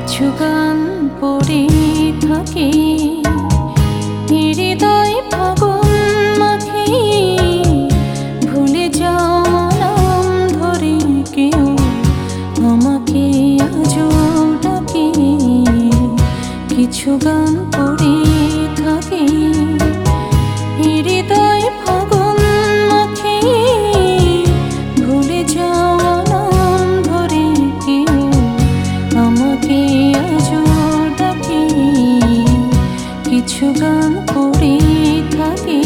কিছু গান পড়ে থাকে হৃদয় ফাগুন মাখে, ভুলে যাওয়া নাম ধরে কেউ আমাকে আজও ডাকে। কিছু গান পড়ে থাকে হৃদয় ফাগুন মাখে, ভুলে যাওয়া নাম ধরে কেউ আমাকে আজও ডাকে। কিছু গান পড়ে থাকে।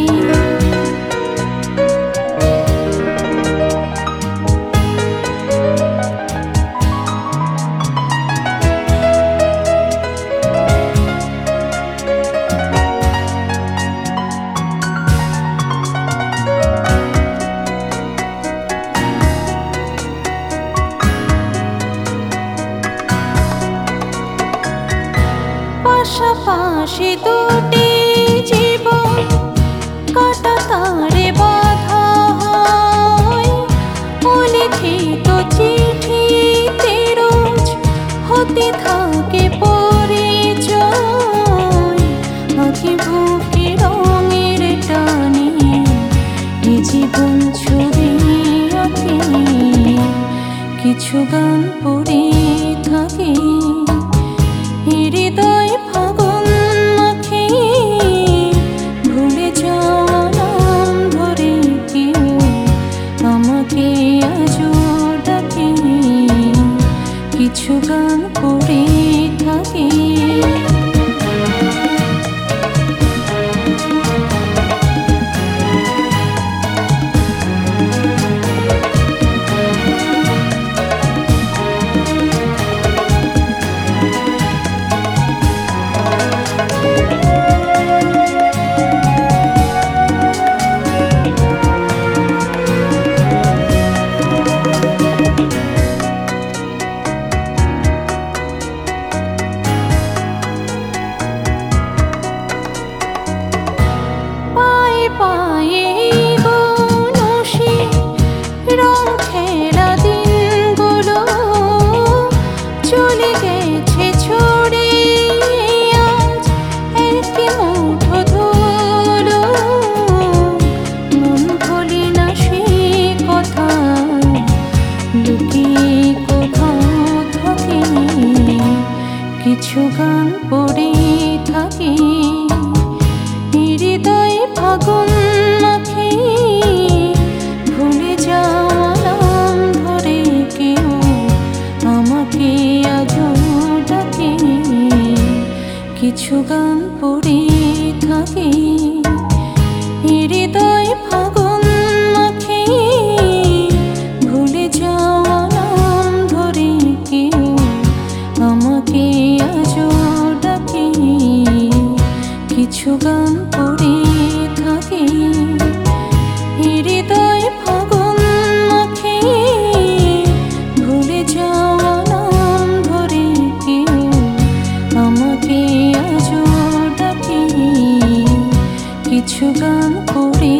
পাশাপাশি দুটি জীবন কাটা তারে বাধা হয়, ও লিখিত চিঠিতে রোজ হতে থাকে পরিচয়। আঁখি বুকে রঙের টানে এ জীবন ছবি আঁকে। কিছু গান পড়ে থাকে হৃদয় ফাগুন মাখে, ভুলে যাওয়া নাম ধরে কেউ আমাকে আজও ডাকে। কিছু গান পড়ে থাকে। পায়ে বনশি রং খেলা দিনগুলো চলে গেছে ছড়ে আজ একটি মুঠো ধুলো। মন ভুলি না সে কথা লুকিয়ে কোথাও থাকে। কিছু গান পড়ে থাকে হৃদয় ফাগুন মাখে, ভুলে যাওয়া নাম ধরে কেউ আমাকে আজও ডাকে। কিছু গান পড়ে থাকে হৃদয় ফাগুন মাখে, ভুলে যাওয়া নাম ধরে কেউ আমাকে আজও ডাকে। কিছু গান পড়ে থাকে হৃদয় ফাগুন মাখে, ভুলে যাওয়া নাম ধরে কেউ আমাকে আজও ডাকে। কিছু গান পড়ে